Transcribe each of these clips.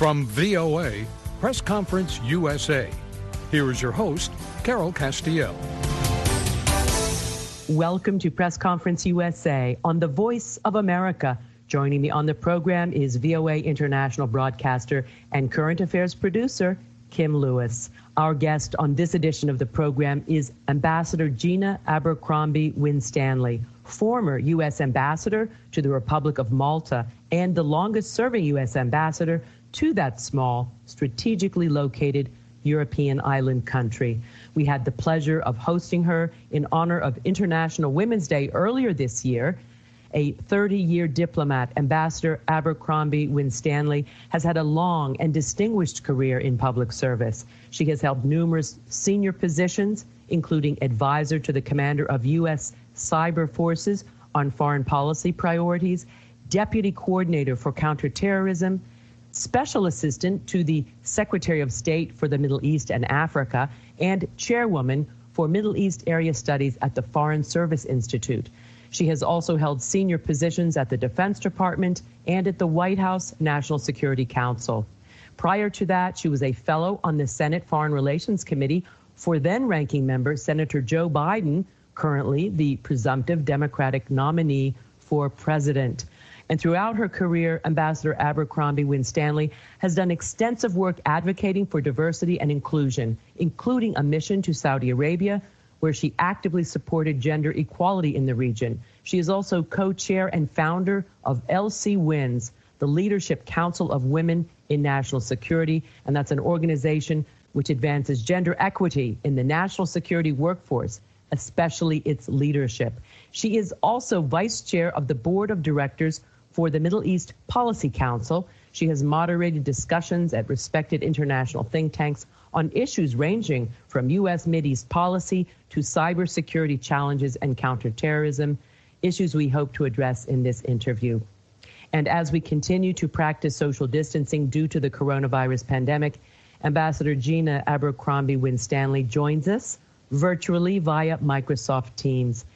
From VOA, Press Conference USA, here is your host, Carol Castiel. Welcome to Press Conference USA on the Voice of America. Joining me on the program is VOA international broadcaster and current affairs producer, Kim Lewis. Our guest on this edition of the program is Ambassador Gina Abercrombie Winstanley, former U.S. ambassador to the Republic of Malta and the longest-serving U.S. ambassador to that small, strategically located European island country. We had the pleasure of hosting her in honor of International Women's Day earlier this year. A 30-year diplomat, Ambassador Abercrombie Winstanley has had a long and distinguished career in public service. She has held numerous senior positions, including advisor to the commander of U.S. Cyber Forces on foreign policy priorities, deputy coordinator for counterterrorism, special assistant to the Secretary of State for the Middle East and Africa, and chairwoman for Middle East Area Studies at the Foreign Service Institute. She has also held senior positions at the Defense Department and at the White House National Security Council. Prior to that, she was a fellow on the Senate Foreign Relations Committee for then-ranking member Senator Joe Biden, currently the presumptive Democratic nominee for president. And throughout her career, Ambassador Abercrombie Winstanley has done extensive work advocating for diversity and inclusion, including a mission to Saudi Arabia, where she actively supported gender equality in the region. She is also co-chair and founder of LC Wins, the Leadership Council of Women in National Security, and that's an organization which advances gender equity in the national security workforce, especially its leadership. She is also vice chair of the board of directors for the Middle East Policy Council. She has moderated discussions at respected international think tanks on issues ranging from U.S. Mideast policy to cybersecurity challenges and counterterrorism, issues we hope to address in this interview. And as we continue to practice social distancing due to the coronavirus pandemic, Ambassador Gina Abercrombie Winstanley joins us virtually via Microsoft Teams.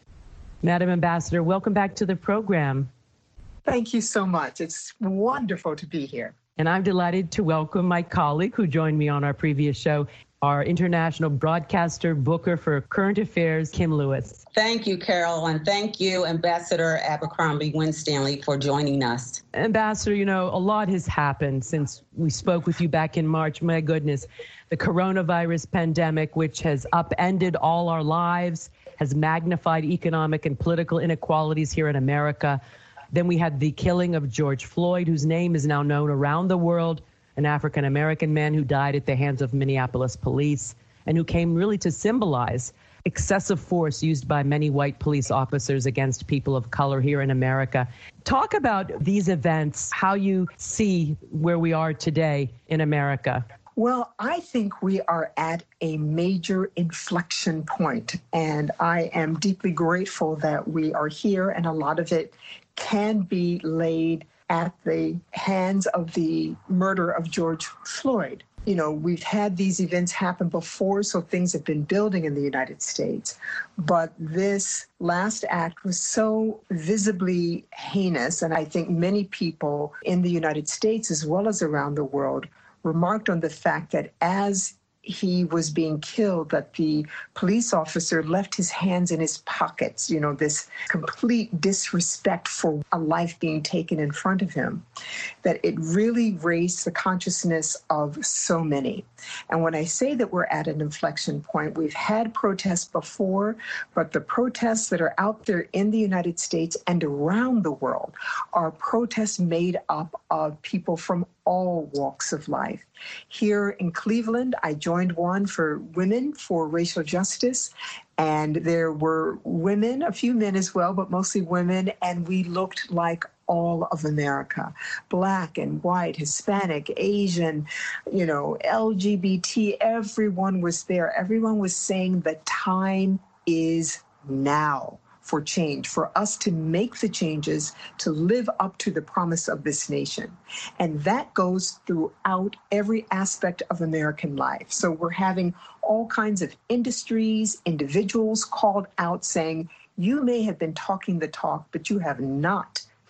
Madam Ambassador, welcome back to the program. Thank you so much. It's wonderful to be here. And I'm delighted to welcome my colleague who joined me on our previous show, our international broadcaster, booker for current affairs, Kim Lewis. Thank you, Carol, and thank you, Ambassador Abercrombie Winstanley, for joining us. Ambassador, you know, a lot has happened since we spoke with you back in March. My goodness, the coronavirus pandemic, which has upended all our lives, has magnified economic and political inequalities here in America. Then we had the killing of George Floyd, whose name is now known around the world, an African-American man who died at the hands of Minneapolis police and who came really to symbolize excessive force used by many white police officers against people of color here in America. Talk about these events, how you see where we are today in America. Well, I think we are at a major inflection point, and I am deeply grateful that we are here, and a lot of it can be laid at the hands of the murder of George Floyd. You know, we've had these events happen before, so things have been building in the United States. But this last act was so visibly heinous, and I think many people in the United States as well as around the world remarked on the fact that as he was being killed, that the police officer left his hands in his pockets, you know, this complete disrespect for a life being taken in front of him, that it really raised the consciousness of so many. And when I say that we're at an inflection point, we've had protests before, but the protests that are out there in the United States and around the world are protests made up of people from all walks of life. Here in Cleveland, I joined one for women for racial justice, and there were women, a few men as well, but mostly women, and we looked like all of America, Black and white, Hispanic, Asian, you know, LGBT, everyone was there. Everyone was saying the time is now for change, for us to make the changes to live up to the promise of this nation. And that goes throughout every aspect of American life. So we're having all kinds of industries, individuals called out saying, you may have been talking the talk, but you have not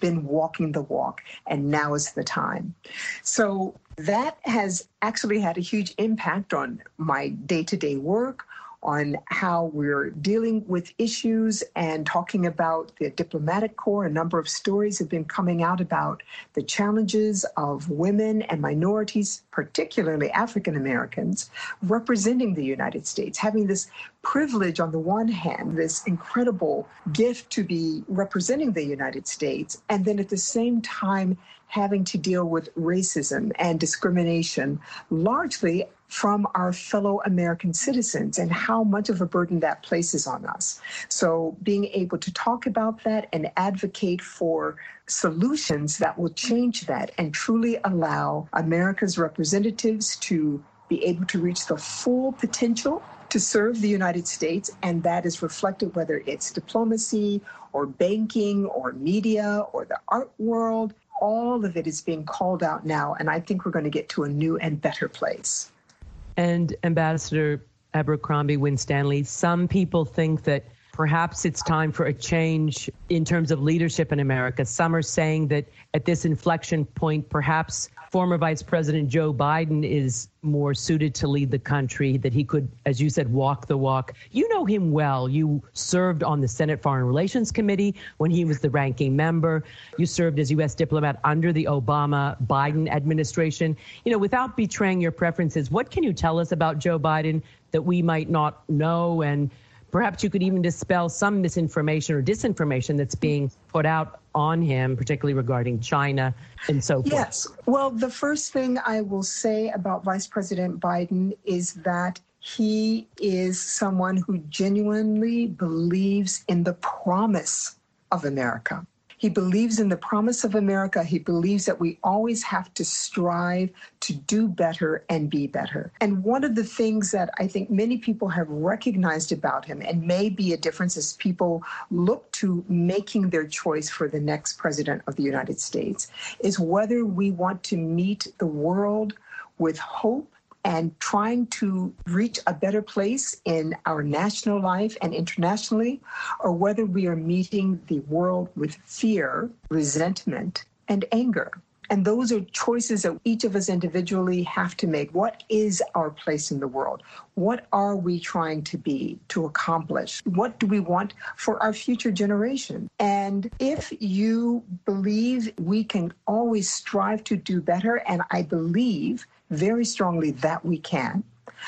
been walking the walk, and now is the time. So that has actually had a huge impact on my day-to-day work, on how we're dealing with issues and talking about the diplomatic corps. A number of stories have been coming out about the challenges of women and minorities, particularly African Americans, representing the United States, having this privilege on the one hand, this incredible gift to be representing the United States, and then at the same time having to deal with racism and discrimination, largely from our fellow American citizens, and how much of a burden that places on us. So being able to talk about that and advocate for solutions that will change that and truly allow America's representatives to be able to reach the full potential to serve the United States, and that is reflected whether it's diplomacy or banking or media or the art world. All of it is being called out now, and I think we're going to get to a new and better place. And Ambassador Abercrombie Winstanley, some people think that perhaps it's time for a change in terms of leadership in America. Some are saying that at this inflection point, perhaps former Vice President Joe Biden is more suited to lead the country, that he could, as you said, walk the walk. You know him well. You served on the Senate Foreign Relations Committee when he was the ranking member. You served as U.S. diplomat under the Obama-Biden administration. You know, without betraying your preferences, what can you tell us about Joe Biden that we might not know? And perhaps you could even dispel some misinformation or disinformation that's being put out on him, particularly regarding China and so forth. Yes. Well, the first thing I will say about Vice President Biden is that he is someone who genuinely believes in the promise of America. He believes in the promise of America. He believes that we always have to strive to do better and be better. And one of the things that I think many people have recognized about him, and may be a difference as people look to making their choice for the next president of the United States, is whether we want to meet the world with hope and trying to reach a better place in our national life and internationally, or whether we are meeting the world with fear, resentment, and anger. And those are choices that each of us individually have to make. What is our place in the world? What are we trying to be, to accomplish? What do we want for our future generation? And if you believe we can always strive to do better, and I believe very strongly that we can.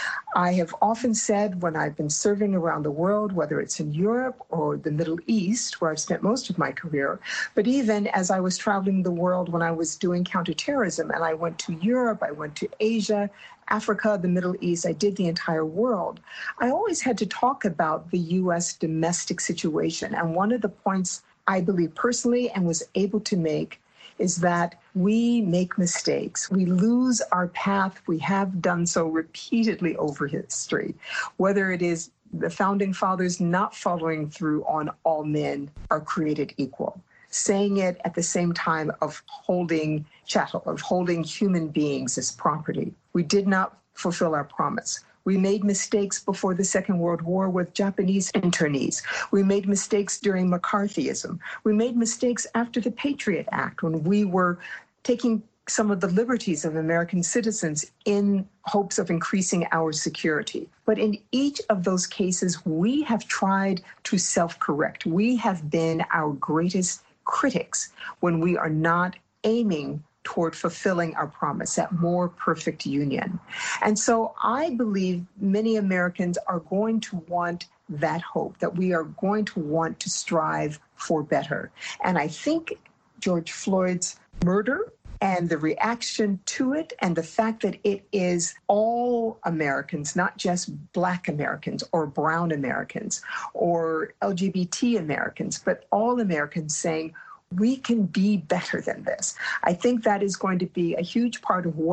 I have often said when I've been serving around the world, whether it's in Europe or the Middle East, where I've spent most of my career, but even as I was traveling the world when I was doing counterterrorism, and I went to Europe, I went to Asia, Africa, the Middle East, I did the entire world. I always had to talk about the U.S. domestic situation. And one of the points I believe personally and was able to make is that we make mistakes. We lose our path. We have done so repeatedly over history, whether it is the founding fathers not following through on all men are created equal, saying it at the same time of holding chattel, of holding human beings as property. We did not fulfill our promise. We made mistakes before the Second World War with Japanese internees. We made mistakes during McCarthyism. We made mistakes after the Patriot Act when we were taking some of the liberties of American citizens in hopes of increasing our security. But in each of those cases, we have tried to self-correct. We have been our greatest critics when we are not aiming toward fulfilling our promise, that more perfect union. And so I believe many Americans are going to want that hope, that we are going to want to strive for better. And I think George Floyd's murder and the reaction to it and the fact that it is all Americans, not just Black Americans or brown Americans or LGBT Americans, but all Americans saying, we can be better than this. I think that is going to be a huge part of what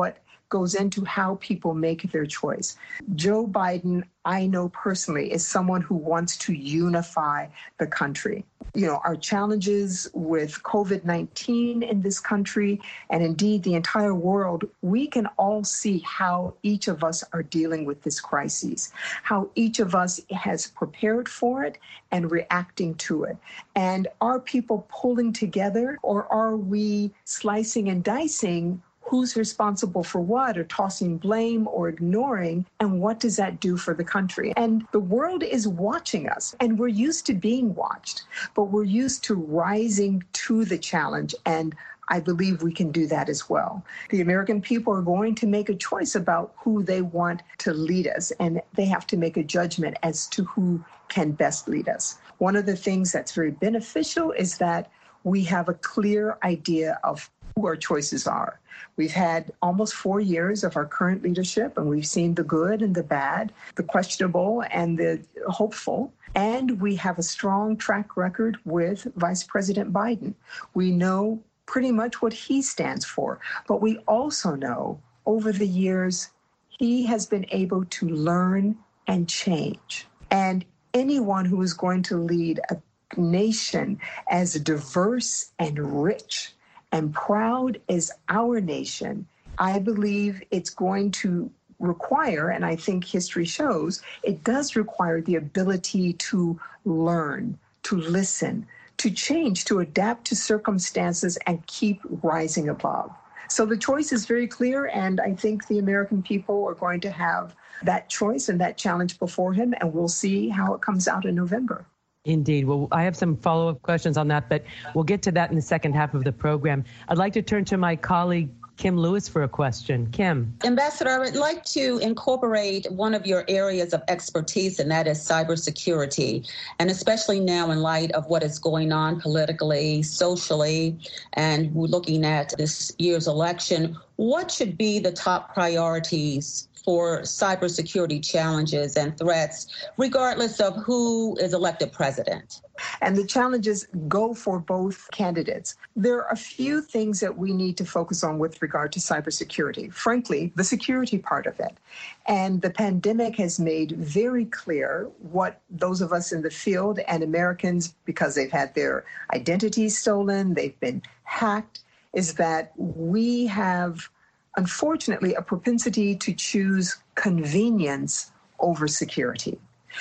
goes into how people make their choice. Joe Biden, I know personally, is someone who wants to unify the country. You know, our challenges with COVID-19 in this country, and indeed the entire world, we can all see how each of us are dealing with this crisis, how each of us has prepared for it and reacting to it. And are people pulling together, or are we slicing and dicing who's responsible for what, or tossing blame or ignoring, and what does that do for the country? And the world is watching us, and we're used to being watched, but we're used to rising to the challenge, and I believe we can do that as well. The American people are going to make a choice about who they want to lead us, and they have to make a judgment as to who can best lead us. One of the things that's very beneficial is that we have a clear idea of who our choices are. We've had almost 4 years of our current leadership, and we've seen the good and the bad, the questionable and the hopeful. And we have a strong track record with Vice President Biden. We know pretty much what he stands for, but we also know over the years he has been able to learn and change. And anyone who is going to lead a nation as diverse and rich and proud as our nation, I believe it's going to require, and I think history shows, it does require the ability to learn, to listen, to change, to adapt to circumstances and keep rising above. So the choice is very clear, and I think the American people are going to have that choice and that challenge before him, and we'll see how it comes out in November. Indeed. Well, I have some follow-up questions on that, but we'll get to that in the second half of the program. I'd like to turn to my colleague, Kim Lewis, for a question. Kim. Ambassador, I would like to incorporate one of your areas of expertise, and that is cybersecurity. And especially now in light of what is going on politically, socially, and we're looking at this year's election, what should be the top priorities for cybersecurity challenges and threats, regardless of who is elected president? And the challenges go for both candidates. There are a few things that we need to focus on with regard to cybersecurity. Frankly, the security part of it. And the pandemic has made very clear what those of us in the field and Americans, because they've had their identities stolen, they've been hacked, is that we have, unfortunately, a propensity to choose convenience over security.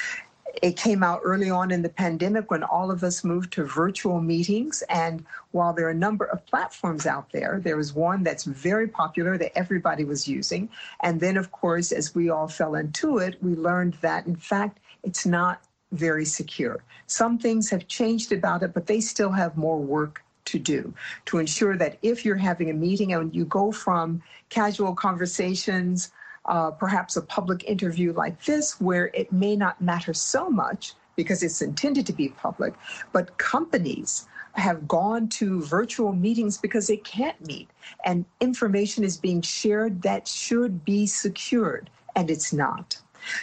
It came out early on in the pandemic when all of us moved to virtual meetings. And while there are a number of platforms out there, there was one that's very popular that everybody was using. And then, of course, as we all fell into it, we learned that, in fact, it's not very secure. Some things have changed about it, but they still have more work to do to ensure that if you're having a meeting and you go from casual conversations, perhaps a public interview like this, where it may not matter so much because it's intended to be public, but companies have gone to virtual meetings because they can't meet, and information is being shared that should be secured, and it's not.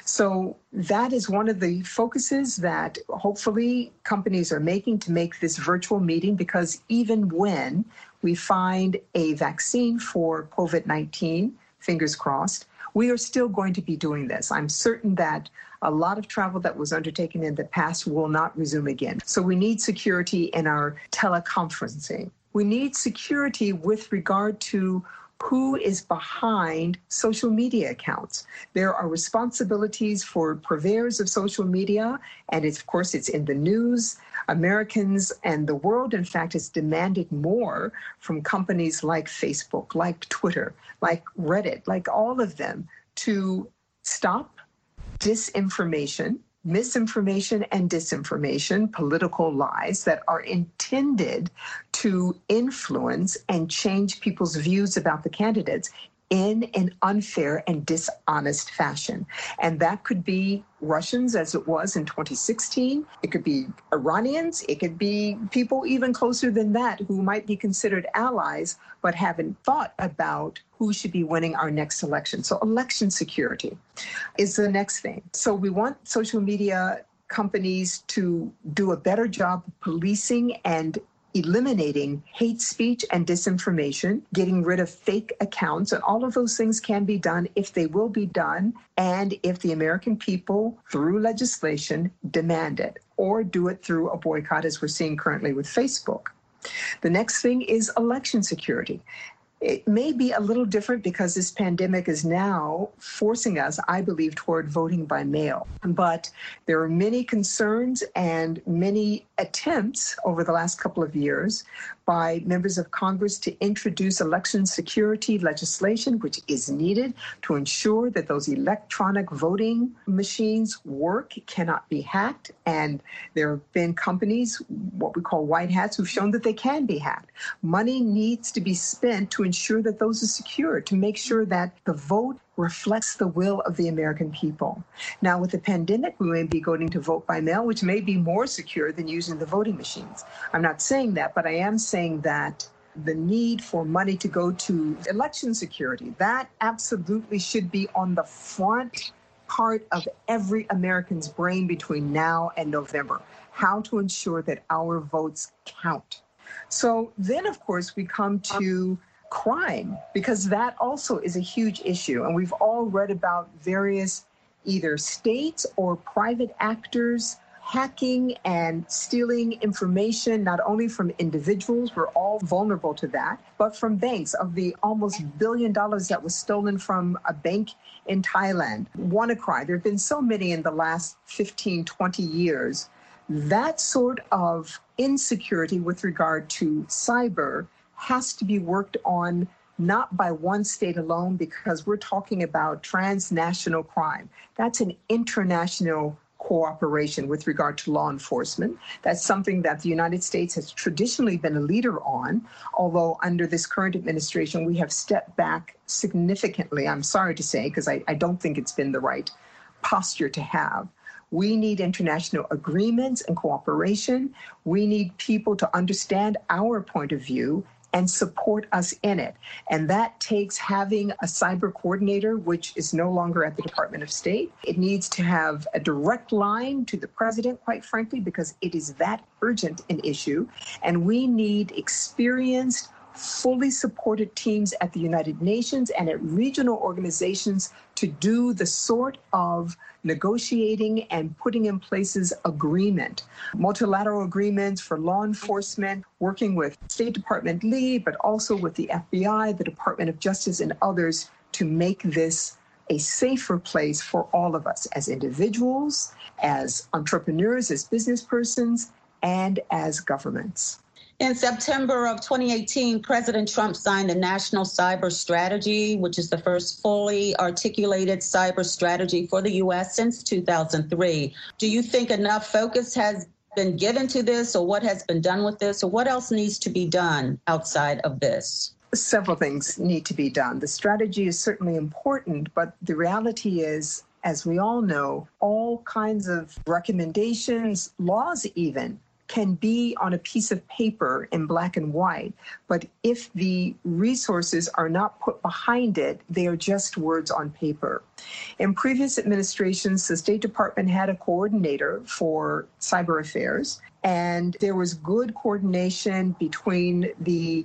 So that is one of the focuses that hopefully companies are making to make this virtual meeting, because even when we find a vaccine for COVID-19, fingers crossed, we are still going to be doing this. I'm certain that a lot of travel that was undertaken in the past will not resume again. So we need security in our teleconferencing. We need security with regard to who is behind social media accounts. There are responsibilities for purveyors of social media, and of course it's in the news. Americans and the world, in fact, has demanded more from companies like Facebook, like Twitter, like Reddit, like all of them, to stop disinformation, misinformation and disinformation, political lies that are intended to influence and change people's views about the candidates in an unfair and dishonest fashion. And that could be Russians, as it was in 2016. It could be Iranians. It could be people even closer than that who might be considered allies, but haven't thought about who should be winning our next election. So election security is the next thing. So we want social media companies to do a better job of policing and eliminating hate speech and disinformation, getting rid of fake accounts, and all of those things can be done if they will be done, and if the American people, through legislation, demand it, or do it through a boycott, as we're seeing currently with Facebook. The next thing is election security. It may be a little different because this pandemic is now forcing us, I believe, toward voting by mail. But there are many concerns and many attempts over the last couple of years by members of Congress to introduce election security legislation, which is needed to ensure that those electronic voting machines work, cannot be hacked. And there have been companies, what we call white hats, who've shown that they can be hacked. Money needs to be spent to ensure that those are secure, to make sure that the vote reflects the will of the American people. Now, with the pandemic, we may be going to vote by mail, which may be more secure than using the voting machines. I'm not saying that, but I am saying that the need for money to go to election security, that absolutely should be on the front part of every American's brain between now and November, how to ensure that our votes count. So then, of course, we come to crime, because that also is a huge issue. And we've all read about various either states or private actors hacking and stealing information, not only from individuals, we're all vulnerable to that, but from banks. Of the almost $1 billion that was stolen from a bank in Thailand, WannaCry, there have been so many in the last 15, 20 years. That sort of insecurity with regard to cyber has to be worked on not by one state alone, because we're talking about transnational crime. That's an international cooperation with regard to law enforcement. That's something that the United States has traditionally been a leader on, although under this current administration, we have stepped back significantly, I'm sorry to say, because I don't think it's been the right posture to have. We need international agreements and cooperation. We need people to understand our point of view and support us in it. And that takes having a cyber coordinator, which is no longer at the Department of State. It needs to have a direct line to the president, quite frankly, because it is that urgent an issue. And we need experienced, fully supported teams at the United Nations and at regional organizations to do the sort of negotiating and putting in places agreement, multilateral agreements for law enforcement, working with State Department lead, but also with the FBI, the Department of Justice, and others to make this a safer place for all of us as individuals, as entrepreneurs, as business persons, and as governments. In September of 2018, President Trump signed a national cyber strategy, which is the first fully articulated cyber strategy for the U.S. since 2003. Do you think enough focus has been given to this, or what has been done with this, or what else needs to be done outside of this? Several things need to be done. The strategy is certainly important, but the reality is, as we all know, all kinds of recommendations, laws even, can be on a piece of paper in black and white, but if the resources are not put behind it, they are just words on paper. In previous administrations, the State Department had a coordinator for cyber affairs, and there was good coordination between the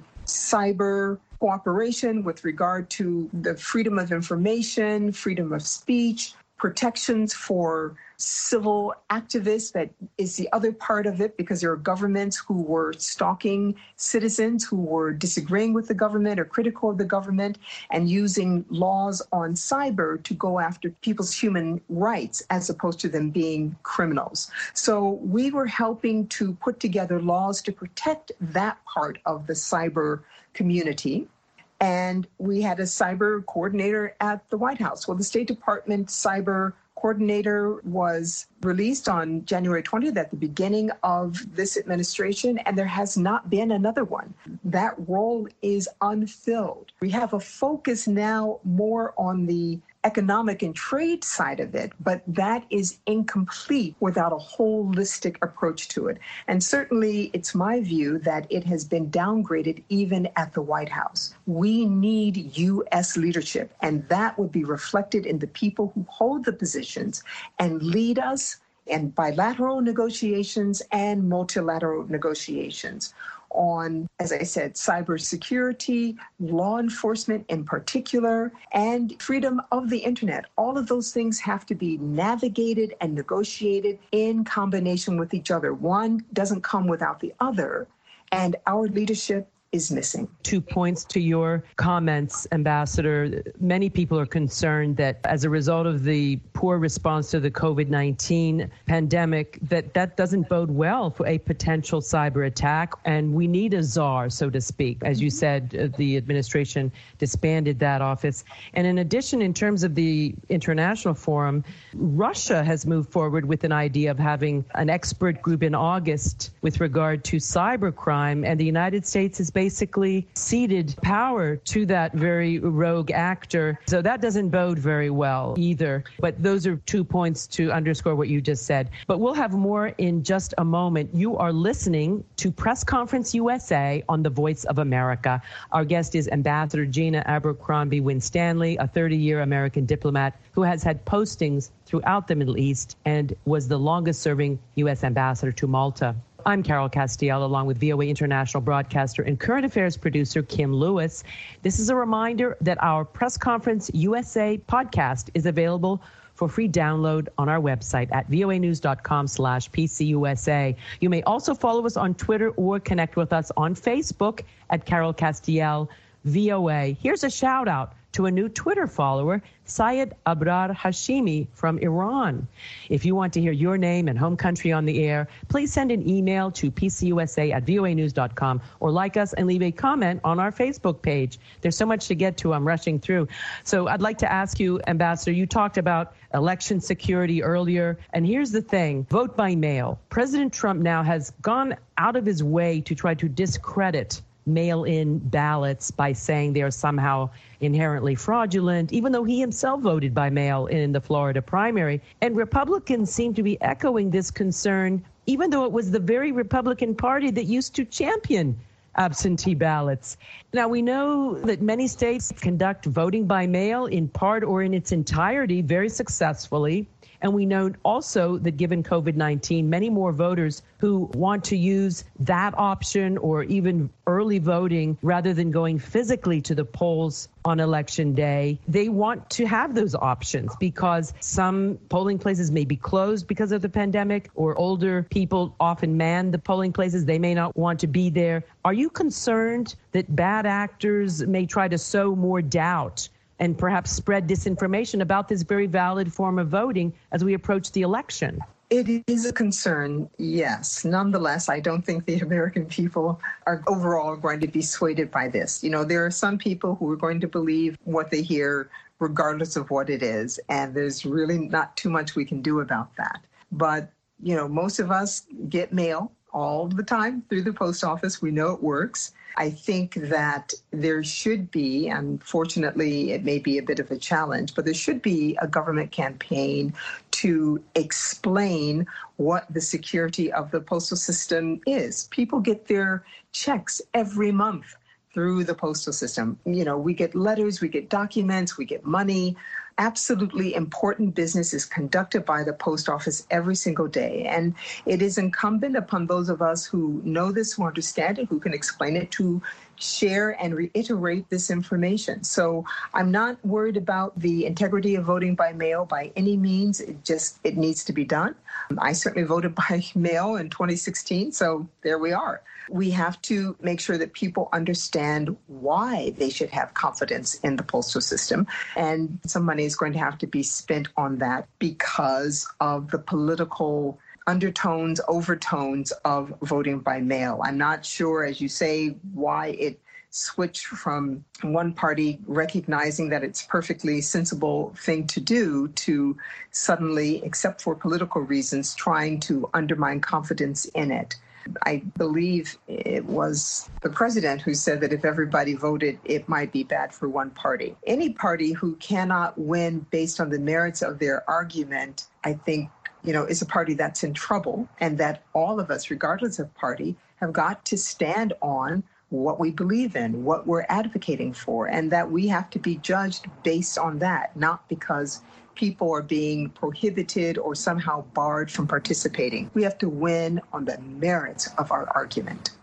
cyber cooperation with regard to the freedom of information, freedom of speech, protections for civil activists. That is the other part of it, because there are governments who were stalking citizens who were disagreeing with the government or critical of the government, and using laws on cyber to go after people's human rights as opposed to them being criminals. So we were helping to put together laws to protect that part of the cyber community. And we had a cyber coordinator at the White House. Well, the State Department cyber coordinator was released on January 20th at the beginning of this administration, and there has not been another one. That role is unfilled. We have a focus now more on the economic and trade side of it, but that is incomplete without a holistic approach to it. And certainly it's my view that it has been downgraded even at the White House. We need U.S. leadership, and that would be reflected in the people who hold the positions and lead us in bilateral negotiations and multilateral negotiations. on, as I said, cybersecurity, law enforcement in particular, and freedom of the internet. All of those things have to be navigated and negotiated in combination with each other. One doesn't come without the other, and our leadership is missing. 2 points to your comments, Ambassador. Many people are concerned that as a result of the poor response to the COVID-19 pandemic, that doesn't bode well for a potential cyber attack. And we need a czar, so to speak. As you said, the administration disbanded that office. And in addition, in terms of the international forum, Russia has moved forward with an idea of having an expert group in August with regard to cybercrime. And the United States is basically ceded power to that very rogue actor. So that doesn't bode very well either. But those are 2 points to underscore what you just said. But we'll have more in just a moment. You are listening to Press Conference USA on the Voice of America. Our guest is Ambassador Gina Abercrombie Winstanley, a 30-year American diplomat who has had postings throughout the Middle East and was the longest-serving U.S. ambassador to Malta. I'm Carol Castiel, along with VOA International broadcaster and current affairs producer Kim Lewis. This is a reminder that our Press Conference USA podcast is available for free download on our website at voanews.com/PCUSA. You may also follow us on Twitter or connect with us on Facebook at Carol Castiel VOA. Here's a shout out to a new Twitter follower, Syed Abrar Hashimi from Iran. If you want to hear your name and home country on the air, please send an email to pcusa@voanews.com or like us and leave a comment on our Facebook page. There's so much to get to. I'm rushing through. So I'd like to ask you, Ambassador, you talked about election security earlier. And here's the thing, vote by mail. President Trump now has gone out of his way to try to discredit mail-in ballots by saying they are somehow inherently fraudulent, even though he himself voted by mail in the Florida primary. And Republicans seem to be echoing this concern, even though it was the very Republican Party that used to champion absentee ballots. Now, we know that many states conduct voting by mail in part or in its entirety very successfully. And we know also that given COVID-19, many more voters who want to use that option or even early voting rather than going physically to the polls on election day, they want to have those options because some polling places may be closed because of the pandemic, or older people often man the polling places. They may not want to be there. Are you concerned that bad actors may try to sow more doubt and perhaps spread disinformation about this very valid form of voting as we approach the election? It is a concern, yes. Nonetheless, I don't think the American people are overall going to be swayed by this. You know, there are some people who are going to believe what they hear regardless of what it is, and there's really not too much we can do about that. But, you know, most of us get mail all the time through the post office. We know it works. I think that there should be, unfortunately, it may be a bit of a challenge, but there should be a government campaign to explain what the security of the postal system is. People get their checks every month through the postal system. You know, we get letters, we get documents, we get money. Absolutely important business is conducted by the post office every single day. And it is incumbent upon those of us who know this, who understand it, who can explain it, to share and reiterate this information. So I'm not worried about the integrity of voting by mail by any means. It needs to be done. I certainly voted by mail in 2016, so there we are. We have to make sure that people understand why they should have confidence in the postal system. And some money is going to have to be spent on that because of the political undertones, overtones of voting by mail. I'm not sure, as you say, why it switched from one party recognizing that it's a perfectly sensible thing to do to suddenly, except for political reasons, trying to undermine confidence in it. I believe it was the president who said that if everybody voted, it might be bad for one party. Any party who cannot win based on the merits of their argument, I think, you know, is a party that's in trouble, and that all of us, regardless of party, have got to stand on what we believe in, what we're advocating for, and that we have to be judged based on that, not because people are being prohibited or somehow barred from participating. We have to win on the merits of our argument.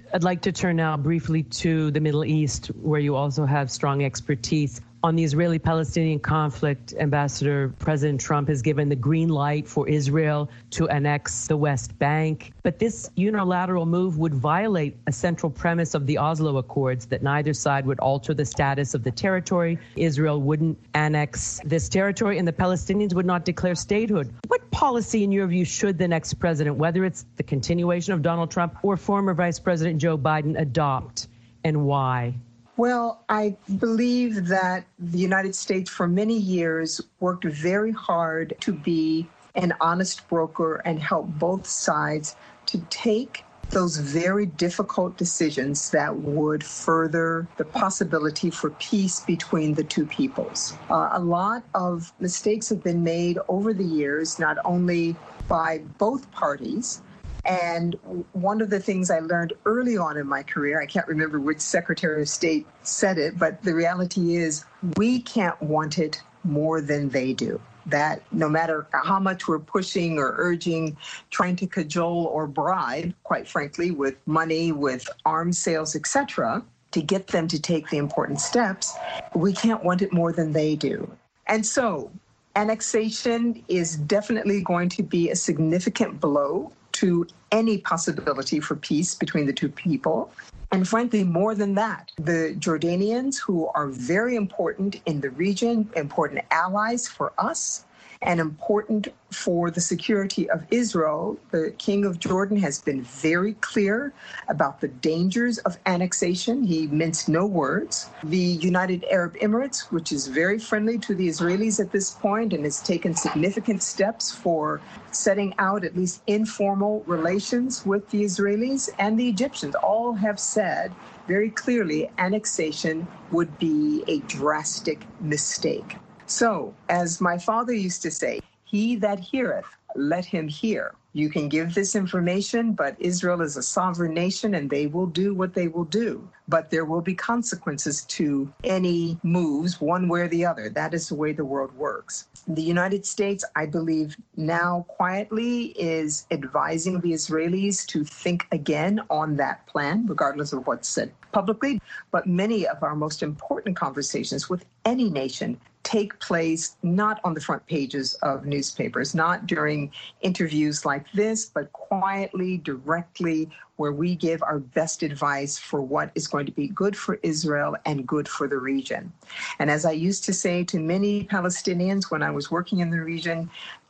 I'd like to turn now briefly to the Middle East, where you also have strong expertise. On the Israeli-Palestinian conflict, Ambassador, President Trump has given the green light for Israel to annex the West Bank. But this unilateral move would violate a central premise of the Oslo Accords that neither side would alter the status of the territory. Israel wouldn't annex this territory, and the Palestinians would not declare statehood. What policy, in your view, should the next president, whether it's the continuation of Donald Trump or former Vice President Joe Biden, adopt, and why? Well, I believe that the United States for many years worked very hard to be an honest broker and help both sides to take those very difficult decisions that would further the possibility for peace between the two peoples. A lot of mistakes have been made over the years, not only by both parties. And one of the things I learned early on in my career, I can't remember which Secretary of State said it, but the reality is we can't want it more than they do. That no matter how much we're pushing or urging, trying to cajole or bribe, quite frankly, with money, with arms sales, etc., to get them to take the important steps, we can't want it more than they do. And so annexation is definitely going to be a significant blow to any possibility for peace between the two people. And frankly, more than that, the Jordanians, who are very important in the region, important allies for us, and important for the security of Israel, the King of Jordan has been very clear about the dangers of annexation. He minced no words. The United Arab Emirates, which is very friendly to the Israelis at this point and has taken significant steps for setting out at least informal relations with the Israelis, and the Egyptians all have said very clearly annexation would be a drastic mistake. So, as my father used to say, he that heareth, let him hear. You can give this information, but Israel is a sovereign nation and they will do what they will do. But there will be consequences to any moves one way or the other. That is the way the world works. The United States, I believe, now quietly is advising the Israelis to think again on that plan, regardless of what's said publicly. But many of our most important conversations with any nation take place not on the front pages of newspapers, not during interviews like this, but quietly, directly, where we give our best advice for what is going to be good for Israel and good for the region. And as I used to say to many Palestinians when I was working in the region,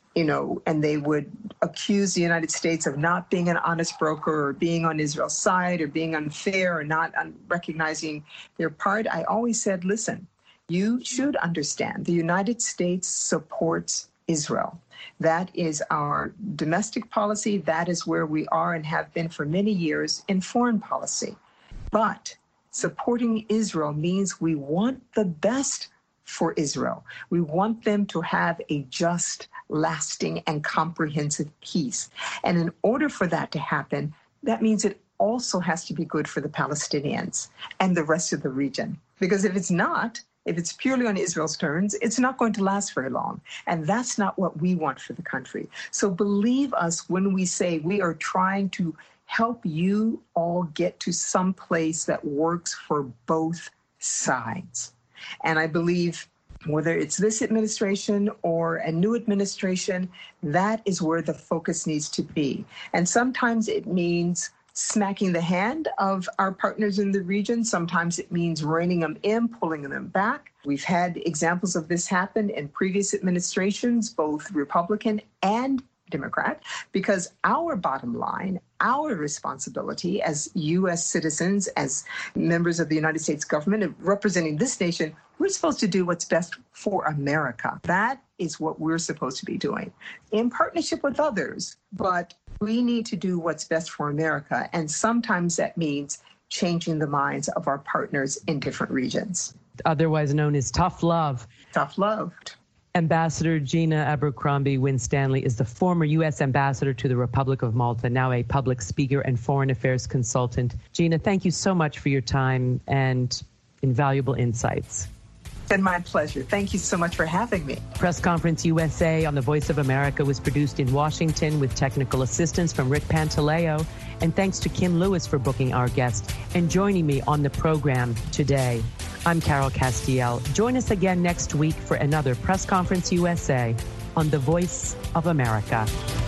and they would accuse the United States of not being an honest broker or being on Israel's side or being unfair or not recognizing their part, I always said, listen, you should understand the United States supports Israel. That is our domestic policy. That is where we are and have been for many years in foreign policy. But supporting Israel means we want the best for Israel. We want them to have a just, lasting, and comprehensive peace. And in order for that to happen, that means it also has to be good for the Palestinians and the rest of the region. Because if it's not, if it's purely on Israel's terms, it's not going to last very long. And that's not what we want for the country. So believe us when we say we are trying to help you all get to some place that works for both sides. And I believe whether it's this administration or a new administration, that is where the focus needs to be. And sometimes it means smacking the hand of our partners in the region. Sometimes it means reining them in, pulling them back. We've had examples of this happen in previous administrations, both Republican and Democrat, because our bottom line, our responsibility as U.S. citizens, as members of the United States government, representing this nation, we're supposed to do what's best for America. That is what we're supposed to be doing in partnership with others. But we need to do what's best for America. And sometimes that means changing the minds of our partners in different regions. Otherwise known as tough love. Tough love. Ambassador Gina Abercrombie Winstanley is the former U.S. ambassador to the Republic of Malta, now a public speaker and foreign affairs consultant. Gina, thank you so much for your time and invaluable insights. It's been my pleasure. Thank you so much for having me. Press Conference USA on the Voice of America was produced in Washington with technical assistance from Rick Pantaleo And thanks to Kim Lewis for booking our guest and joining me on the program today. I'm Carol Castiel. Join us again next week for another Press Conference USA on the Voice of America.